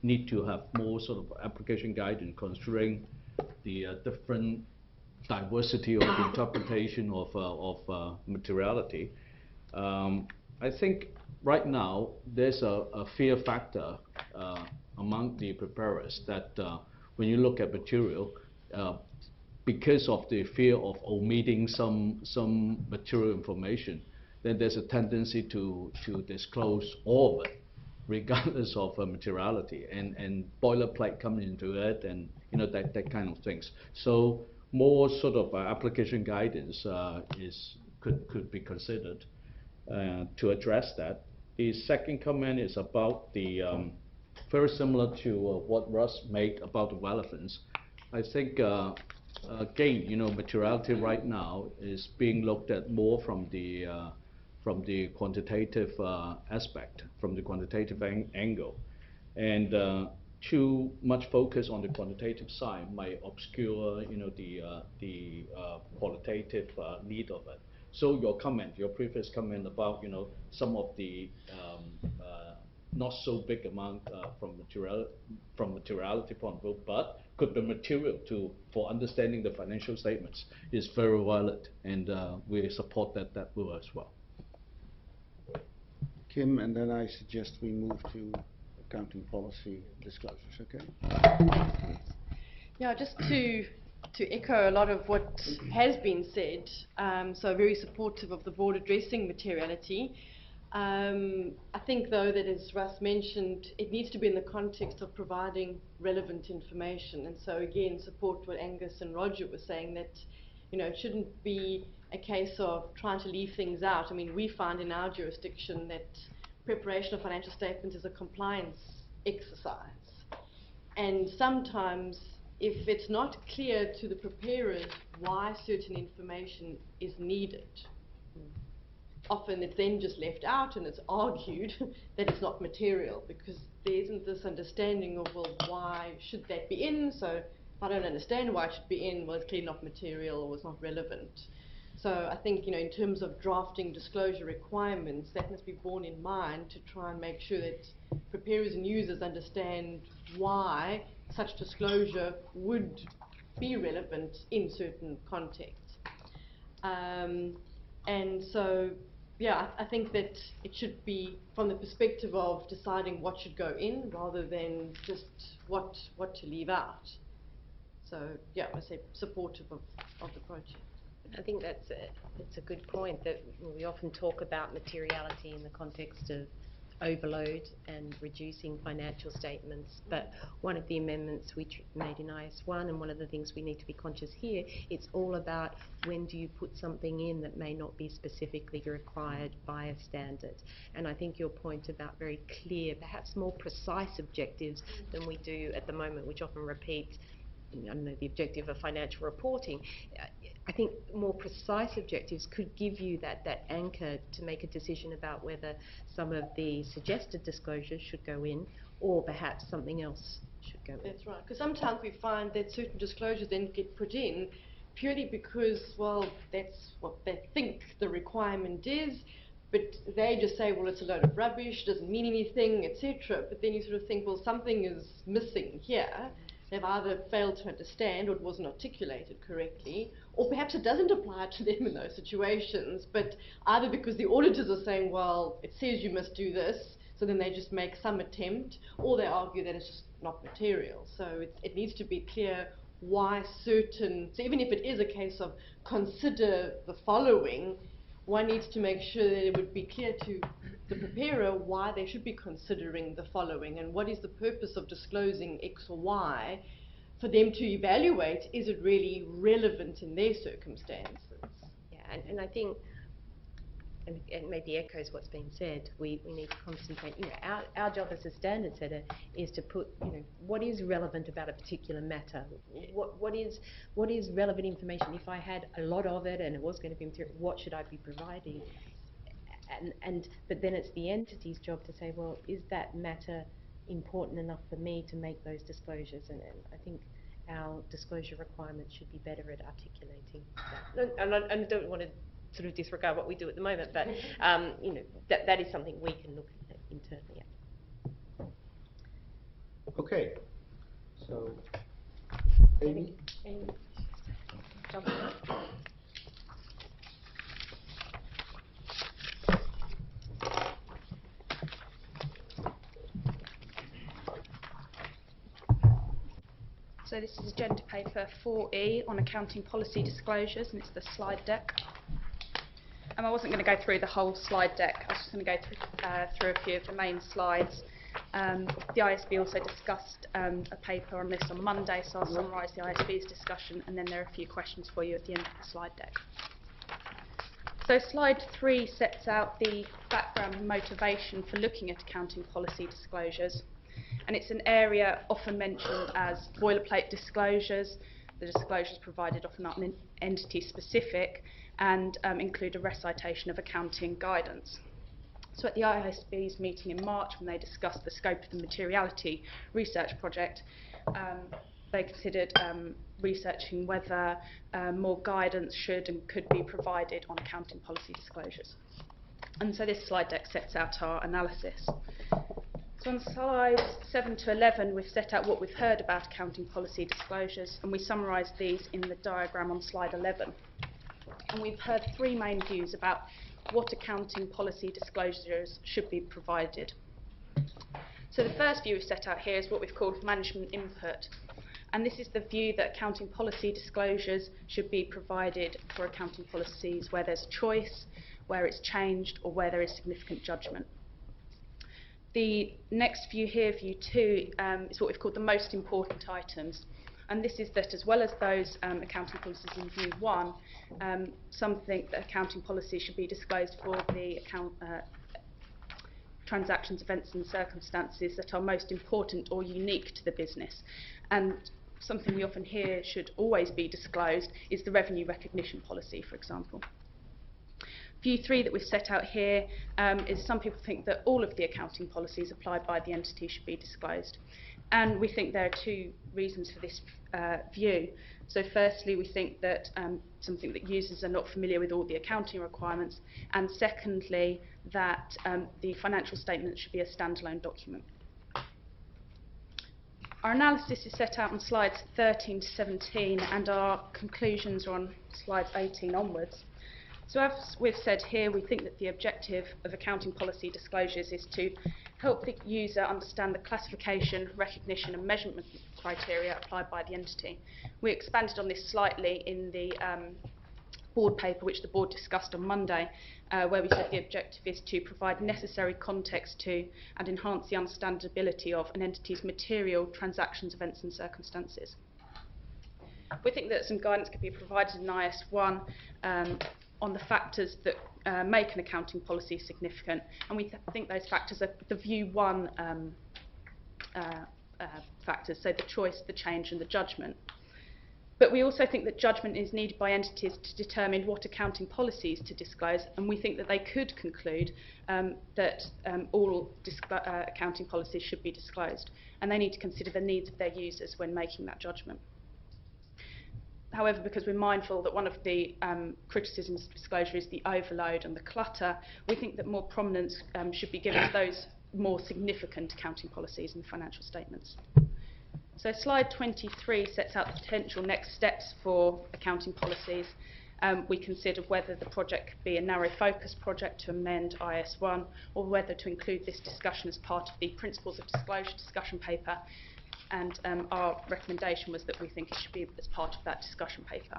need to have more sort of application guidance considering the uh, different diversity of interpretation of, uh, of uh, materiality. Um, I think right now there's a, a fear factor uh, among the preparers that uh, when you look at material, uh, because of the fear of omitting some, some material information, then there's a tendency to, to disclose all of it, regardless of uh, materiality, and, and boilerplate coming into it, and you know that, that kind of things. So more sort of uh, application guidance uh, is could could be considered uh, to address that. The second comment is about the um, very similar to uh, what Russ made about the relevance. I think uh, again, you know, materiality right now is being looked at more from the uh, from the quantitative uh, aspect, from the quantitative ang angle. And uh, too much focus on the quantitative side might obscure, you know, the, uh, the uh, qualitative uh, need of it. So your comment, your previous comment about, you know, some of the um, uh, not so big amount uh, from, material, from materiality point of view, but could be material to, for understanding the financial statements is very valid, and uh, we support that, that will as well. Kim, and then I suggest we move to accounting policy disclosures, okay? Yeah, just to to echo a lot of what has been said, um, so very supportive of the board addressing materiality. Um, I think, though, that as Russ mentioned, it needs to be in the context of providing relevant information. And so, again, support what Angus and Roger were saying, that, you know, it shouldn't be a case of trying to leave things out. I mean, we find in our jurisdiction that preparation of financial statements is a compliance exercise. And sometimes, if it's not clear to the preparers why certain information is needed, often it's then just left out and it's argued that it's not material, because there isn't this understanding of, well, why should that be in? So if I don't understand why it should be in, well, it's clearly not material or it's not relevant. So I think, you know, in terms of drafting disclosure requirements, that must be borne in mind to try and make sure that preparers and users understand why such disclosure would be relevant in certain contexts. Um, and so, yeah, I, I think that it should be from the perspective of deciding what should go in rather than just what, what to leave out. So, yeah, I say supportive of, of the project. I think that's a, it's a good point, that we often talk about materiality in the context of overload and reducing financial statements, but one of the amendments we made in I S one, and one of the things we need to be conscious here, it's all about when do you put something in that may not be specifically required by a standard. And I think your point about very clear, perhaps more precise objectives than we do at the moment, which often repeat, I don't know, the objective of financial reporting. I think more precise objectives could give you that, that anchor to make a decision about whether some of the suggested disclosures should go in, or perhaps something else should go in. That's right, because sometimes we find that certain disclosures then get put in purely because, well, that's what they think the requirement is, but they just say, well, it's a load of rubbish, doesn't mean anything, et cetera. But then you sort of think, well, something is missing here. They've either failed to understand or it wasn't articulated correctly, or perhaps it doesn't apply to them in those situations, but either because the auditors are saying, well, it says you must do this, so then they just make some attempt, or they argue that it's just not material. So it, it needs to be clear why certain, so even if it is a case of consider the following, one needs to make sure that it would be clear to the preparer why they should be considering the following, and what is the purpose of disclosing X or Y, for them to evaluate, is it really relevant in their circumstances? Yeah, and, and I think, and it maybe echoes what's been said, we, we need to concentrate, you know, our, our job as a standard setter is to put, you know, what is relevant about a particular matter, what, what is what is relevant information. If I had a lot of it and it was going to be material, what should I be providing? And, and but then it's the entity's job to say, well, is that matter important enough for me to make those disclosures? And, and I think our disclosure requirements should be better at articulating that. And, and, I, and I don't want to sort of disregard what we do at the moment, but um, you know, that that is something we can look at internally at. Okay. So, Amy? Amy, jump in. So this is agenda paper four E on accounting policy disclosures, and it's the slide deck. Um, I wasn't going to go through the whole slide deck. I was just going to go through, uh, through a few of the main slides. Um, the I S B also discussed um, a paper on this on Monday, so I'll summarise the I S B's discussion, and then there are a few questions for you at the end of the slide deck. So slide three sets out the background and motivation for looking at accounting policy disclosures. And it's an area often mentioned as boilerplate disclosures. The disclosures provided often aren't entity specific and um, include a recitation of accounting guidance. So at the I S B's meeting in March, when they discussed the scope of the materiality research project, um, they considered um, researching whether uh, more guidance should and could be provided on accounting policy disclosures. And so this slide deck sets out our analysis. So on slides seven to eleven, we've set out what we've heard about accounting policy disclosures, and we summarise these in the diagram on slide eleven. And we've heard three main views about what accounting policy disclosures should be provided. So the first view we've set out here is what we've called management input. And this is the view that accounting policy disclosures should be provided for accounting policies where there's a choice, where it's changed, or where there is significant judgment. The next view here, view two, um, is what we've called the most important items. And this is that as well as those um, accounting policies in view one, um, some think that accounting policies should be disclosed for the account, uh, transactions, events and circumstances that are most important or unique to the business. And something we often hear should always be disclosed is the revenue recognition policy, for example. View three that we've set out here um, is some people think that all of the accounting policies applied by the entity should be disclosed. And we think there are two reasons for this uh, view. So firstly, we think that um, something that users are not familiar with all the accounting requirements, and secondly, that um, the financial statement should be a standalone document. Our analysis is set out on slides thirteen to seventeen, and our conclusions are on slides eighteen onwards. So as we've said here, we think that the objective of accounting policy disclosures is to help the user understand the classification, recognition and measurement criteria applied by the entity. We expanded on this slightly in the um, board paper which the board discussed on Monday, uh, where we said the objective is to provide necessary context to and enhance the understandability of an entity's material, transactions, events and circumstances. We think that some guidance could be provided in I S one um, on the factors that uh, make an accounting policy significant, and we th think those factors are the view one um, uh, uh, factors, so the choice, the change and the judgment. But we also think that judgment is needed by entities to determine what accounting policies to disclose, and we think that they could conclude um, that um, all uh, accounting policies should be disclosed, and they need to consider the needs of their users when making that judgment. However, because we're mindful that one of the um, criticisms of disclosure is the overload and the clutter, we think that more prominence um, should be given to those more significant accounting policies in the financial statements. So slide twenty-three sets out the potential next steps for accounting policies. Um, we considered whether the project could be a narrow focus project to amend I S one, or whether to include this discussion as part of the Principles of Disclosure discussion paper. And um, our recommendation was that we think it should be as part of that discussion paper.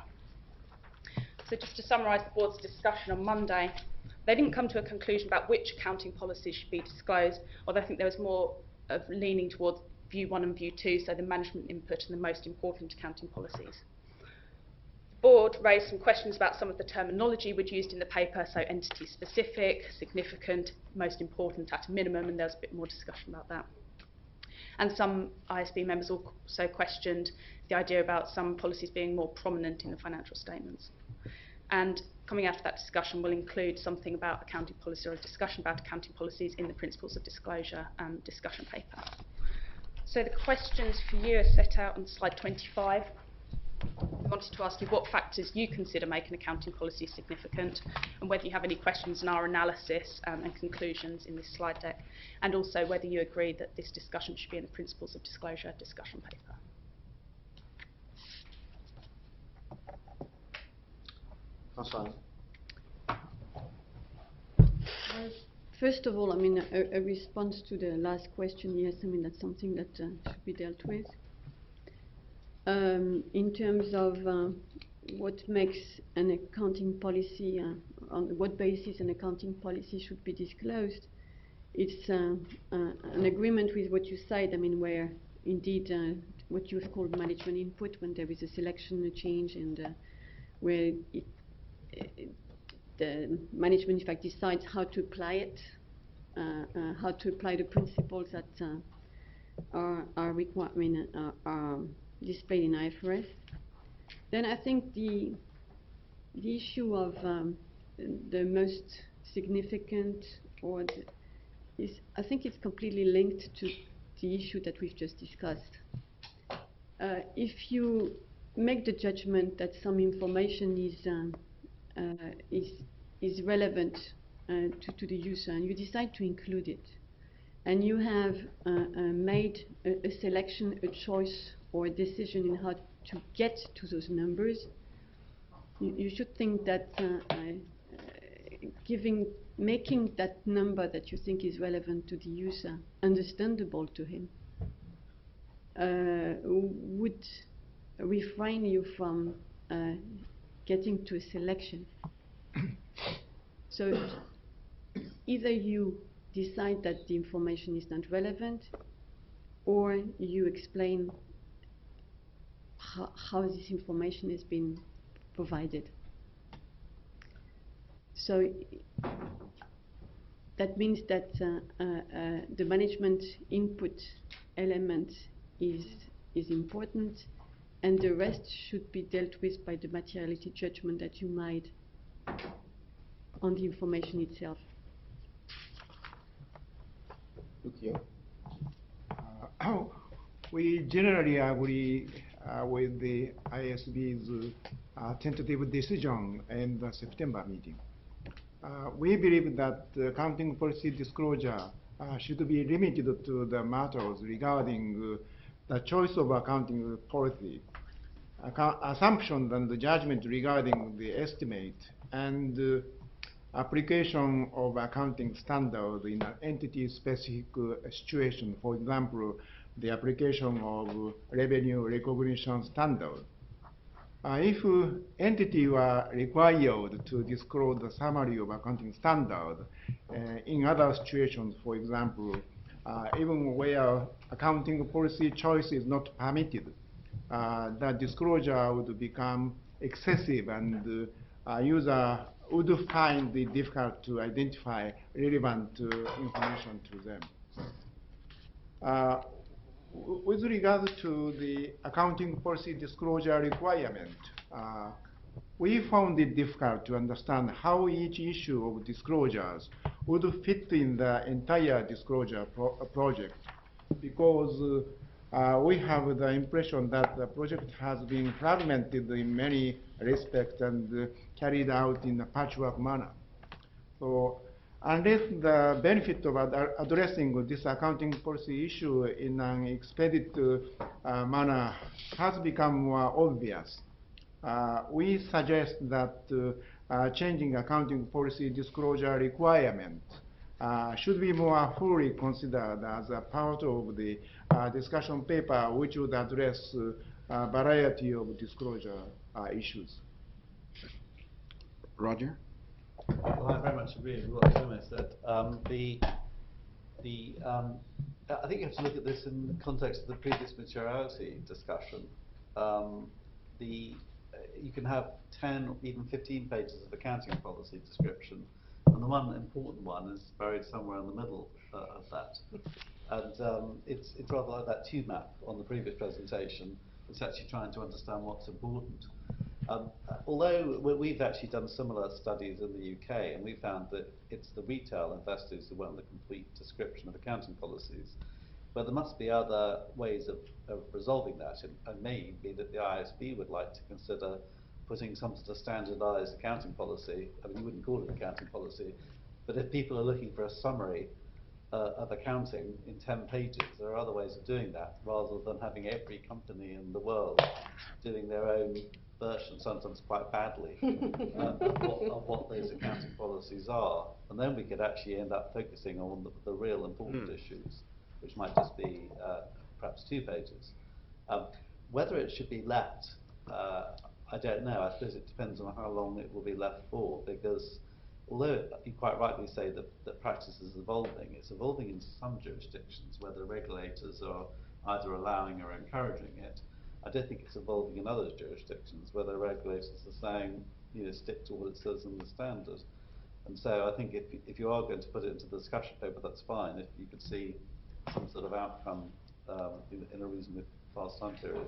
So just to summarise the board's discussion on Monday, they didn't come to a conclusion about which accounting policies should be disclosed, although I think there was more of leaning towards view one and view two, so the management input and the most important accounting policies. The board raised some questions about some of the terminology we'd used in the paper, so entity specific, significant, most important at a minimum, and there was a bit more discussion about that. And some I S B members also questioned the idea about some policies being more prominent in the financial statements. And coming out of that discussion will include something about accounting policy, or a discussion about accounting policies in the Principles of Disclosure um, discussion paper. So the questions for you are set out on slide twenty-five. We wanted to ask you what factors you consider make an accounting policy significant, and whether you have any questions on our analysis um, and conclusions in this slide deck, and also whether you agree that this discussion should be in the Principles of Disclosure discussion paper. Françoise. First of all, I mean, a, a response to the last question, yes, I mean, that's something that uh, should be dealt with. Um, in terms of uh, what makes an accounting policy, uh, on what basis an accounting policy should be disclosed, it's uh, uh, an agreement with what you said, I mean, where indeed uh, what you've called management input, when there is a selection, a change, and uh, where it, it the management, in fact, decides how to apply it, uh, uh, how to apply the principles that uh, are, are, requ- I mean, uh, are displayed in I F R S. Then I think the, the issue of um, the most significant, or the, is, I think it's completely linked to the issue that we've just discussed. Uh, if you make the judgment that some information is um, Uh, is is relevant uh, to, to the user, and you decide to include it, and you have uh, uh, made a, a selection, a choice, or a decision in how to get to those numbers, you, you should think that uh, uh, giving, making that number that you think is relevant to the user understandable to him uh, would refrain you from uh, getting to a selection. So either you decide that the information is not relevant, or you explain how, how this information has been provided. So that means that uh, uh, uh, the management input element is, is important, and the rest should be dealt with by the materiality judgment that you made on the information itself. Okay. Uh, we generally agree uh, with the I S B's uh, tentative decision in the September meeting. Uh, we believe that the accounting policy disclosure uh, should be limited to the matters regarding uh, the choice of accounting policy, account assumption and the judgment regarding the estimate, and uh, application of accounting standard in an entity-specific uh, situation. For example, the application of uh, revenue recognition standard. Uh, if uh, entity were required to disclose the summary of accounting standard uh, in other situations, for example, uh, even where accounting policy choice is not permitted, uh, the disclosure would become excessive, and uh, a user would find it difficult to identify relevant uh, information to them. Uh, With regard to the accounting policy disclosure requirement, uh, we found it difficult to understand how each issue of disclosures would fit in the entire disclosure pro project, because uh, uh, we have the impression that the project has been fragmented in many respects and uh, carried out in a patchwork manner. So, unless the benefit of ad addressing this accounting policy issue in an expedited uh, manner has become more obvious, uh, we suggest that uh, uh, changing accounting policy disclosure requirement uh, should be more fully considered as a part of the uh, discussion paper, which would address uh, a variety of disclosure uh, issues. Roger? Well, I very much agree with what Thomas said. Um, the, the, um, I think you have to look at this in the context of the previous materiality discussion. Um, the, uh, you can have ten, even fifteen pages of accounting policy description, and the one important one is buried somewhere in the middle uh, of that. And um, it's, it's rather like that tube map on the previous presentation. It's actually trying to understand what's important. Um, although we've actually done similar studies in the U K, and we found that it's the retail investors who want the complete description of accounting policies. but there must be other ways of, of resolving that. It, it may be that the I A S B would like to consider putting some sort of standardised accounting policy. I mean, you wouldn't call it accounting policy, but if people are looking for a summary uh, of accounting in ten pages, there are other ways of doing that, rather than having every company in the world doing their own version, sometimes quite badly, uh, of, what, of what those accounting policies are. And then we could actually end up focusing on the, the real important mm. issues, which might just be uh, perhaps two pages. Um, whether it should be left, uh, I don't know. I suppose it depends on how long it will be left for, because although you quite rightly say that, that practice is evolving, it's evolving in some jurisdictions where the regulators are either allowing or encouraging it. I don't think it's evolving in other jurisdictions where the regulators are saying, you know, stick to what it says in the standard. And so I think if, if you are going to put it into the discussion paper, that's fine, if you could see some sort of outcome um, in, in a reasonably fast time period.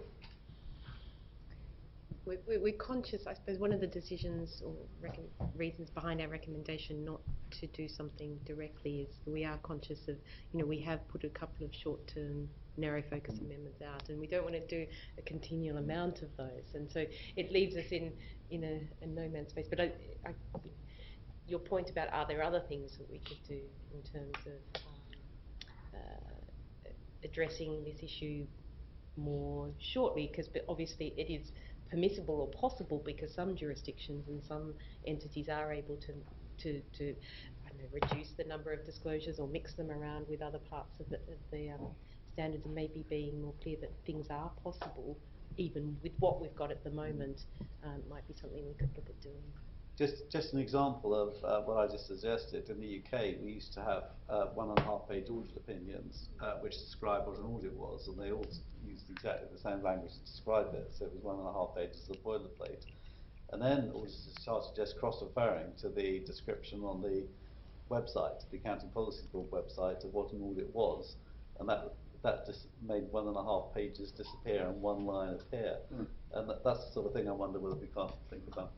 We, we, we're conscious, I suppose, one of the decisions or reasons behind our recommendation not to do something directly is we are conscious of, you know, we have put a couple of short-term narrow focus mm. amendments out, and we don't want to do a continual amount of those, and so it leaves us in in a, a no man's space. But I, I, your point about are there other things that we could do in terms of um, uh, addressing this issue more shortly, because obviously it is permissible or possible because some jurisdictions and some entities are able to to, to I don't know, reduce the number of disclosures or mix them around with other parts of the, of the um, standards, and maybe being more clear that things are possible even with what we've got at the moment um, might be something we could look at doing. Just, just an example of uh, what I just suggested. In the U K, we used to have uh, one and a half page audit opinions, uh, which describe what an audit was, and they all used exactly the same language to describe it. So it was one and a half pages of boilerplate. And then auditors started just cross-referring to the description on the website, the Accounting Policy Board website, of what an audit was, and that that just made one and a half pages disappear and one line appear. Mm. And that, that's the sort of thing I wonder whether we can't think about.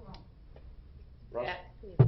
Ross? Yeah.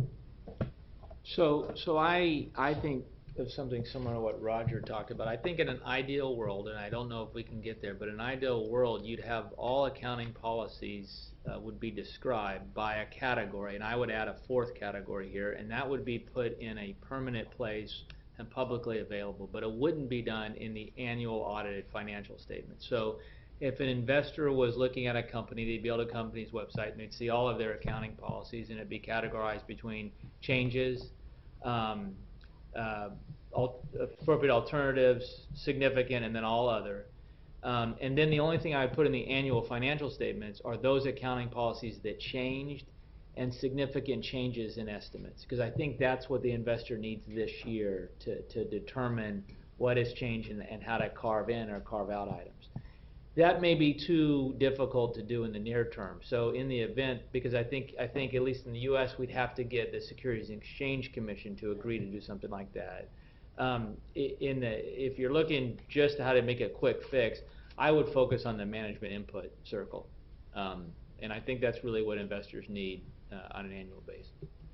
So, so I, I think of something similar to what Roger talked about. I think in an ideal world, and I don't know if we can get there, but in an ideal world, you'd have all accounting policies uh, would be described by a category, and I would add a fourth category here, and that would be put in a permanent place and publicly available, but it wouldn't be done in the annual audited financial statement. So if an investor was looking at a company, they'd be able to come to the company's website and they'd see all of their accounting policies, and it'd be categorized between changes, um, uh, al appropriate alternatives, significant, and then all other. Um, and then the only thing I would put in the annual financial statements are those accounting policies that changed and significant changes in estimates, because I think that's what the investor needs this year to, to determine what has changed and, and how to carve in or carve out items. That may be too difficult to do in the near term. So in the event, because I think, I think at least in the U S we'd have to get the Securities and Exchange Commission to agree to do something like that. Um, in the, if you're looking just how to make a quick fix, I would focus on the management input circle. Um, and I think that's really what investors need uh, on an annual basis.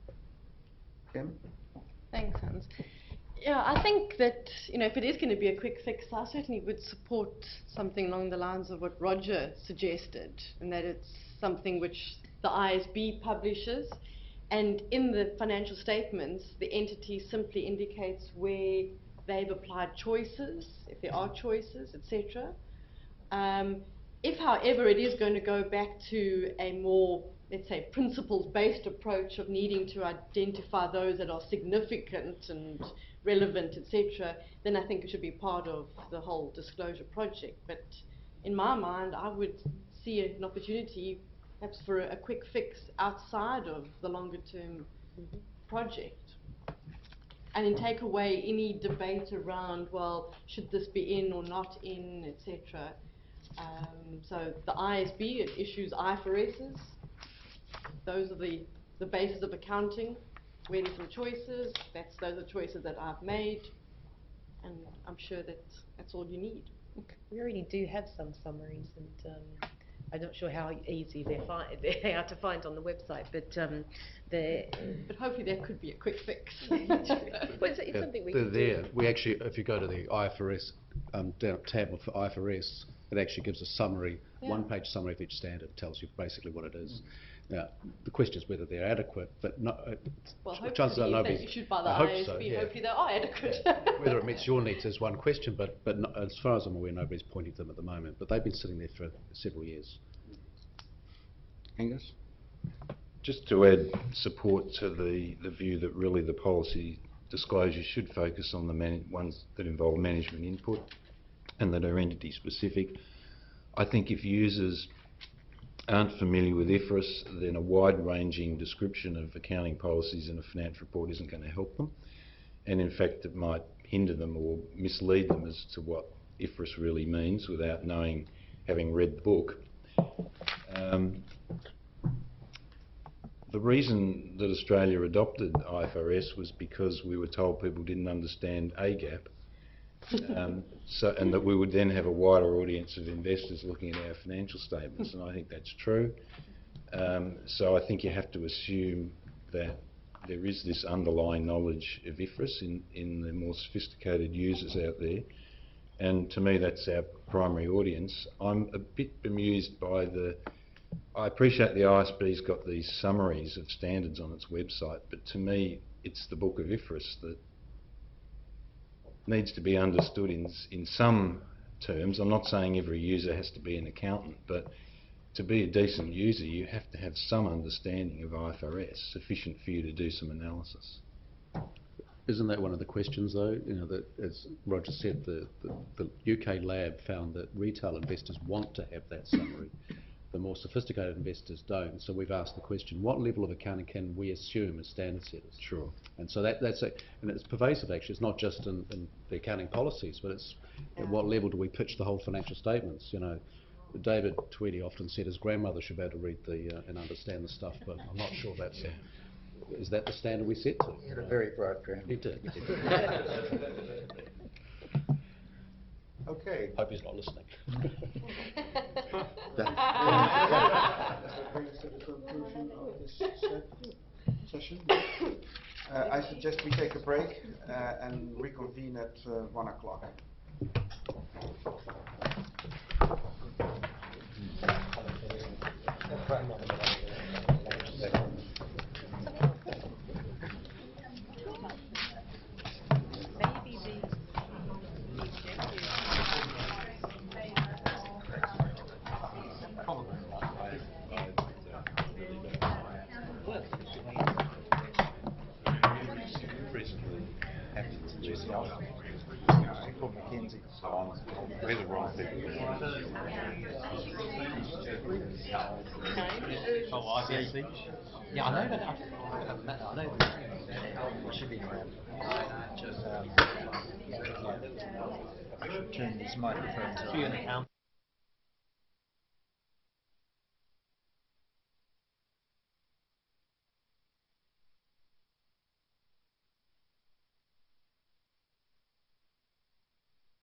Kim? Thanks, Hans. Yeah, I think that, you know, if it is going to be a quick fix, I certainly would support something along the lines of what Roger suggested, and that it's something which the I A S B publishes, and in the financial statements, the entity simply indicates where they've applied choices, if there are choices, et cetera. Um, if, however, it is going to go back to a more, let's say, principles-based approach of needing to identify those that are significant and relevant, et cetera, then I think it should be part of the whole disclosure project. But in my mind, I would see an opportunity perhaps for a, a quick fix outside of the longer-term mm-hmm. project. And then take away any debate around, well, should this be in or not in, et cetera. Um, so the I A S B, it issues I F R Ss. Those are the, the basis of accounting. Where there's some choices, that's, those are choices that I've made. And I'm sure that that's all you need. We already do have some summaries, and um, I'm not sure how easy they're fi they are to find on the website, but um, they're... But hopefully there could be a quick fix. Well, it's, it's yeah, something we they're can there. do. We actually, if you go to the I F R S um, down at tab of I F R S, it actually gives a summary, Yeah. one-page summary of each standard, tells you basically what it is. Now, the question is whether they're adequate, but no, uh, Well, ch- chances are hopefully, if nobody's. they're issued by the I hope I S B, so, yeah. hopefully they are adequate. Whether it meets your needs is one question, but, but no, as far as I'm aware, nobody's pointing to them at the moment. But they've been sitting there for several years. Angus? Just to add support to the, the view that really the policy disclosures should focus on the man ones that involve management input and that are entity specific. I think if users aren't familiar with I F R S, then a wide-ranging description of accounting policies in a finance report isn't going to help them. And in fact, it might hinder them or mislead them as to what I F R S really means without knowing, having read the book. Um, the reason that Australia adopted I F R S was because we were told people didn't understand A GAAP. Um, so, and that we would then have a wider audience of investors looking at our financial statements, and I think that's true. Um, so I think you have to assume that there is this underlying knowledge of I F R S in, in the more sophisticated users out there, and to me that's our primary audience. I'm a bit bemused by the, I appreciate the I S B's got these summaries of standards on its website, but to me it's the book of I F R S that needs to be understood in, in some terms. I'm not saying every user has to be an accountant, but to be a decent user you have to have some understanding of I F R S, sufficient for you to do some analysis. Isn't that one of the questions though? You know, that as Roger said, the, the, the U K lab found that retail investors want to have that summary. The more sophisticated investors don't. So we've asked the question, what level of accounting can we assume as standard setters? Sure. And so that, that's a, and it's pervasive actually. It's not just in, in the accounting policies, but it's at what level do we pitch the whole financial statements? You know, David Tweedy often said his grandmother should be able to read the uh, and understand the stuff, but I'm not sure that's a, is that the standard we set to? You had a very bright grandmother. He did. He did. Okay. Hope he's not listening. That brings us to the conclusion of this se- session. Uh, I suggest we take a break uh, and reconvene at uh, one o'clock. We're the wrong people. Oh, I see. Yeah, I know that. I haven't met her. I know that. Should be around. Just um, I should turn this microphone to.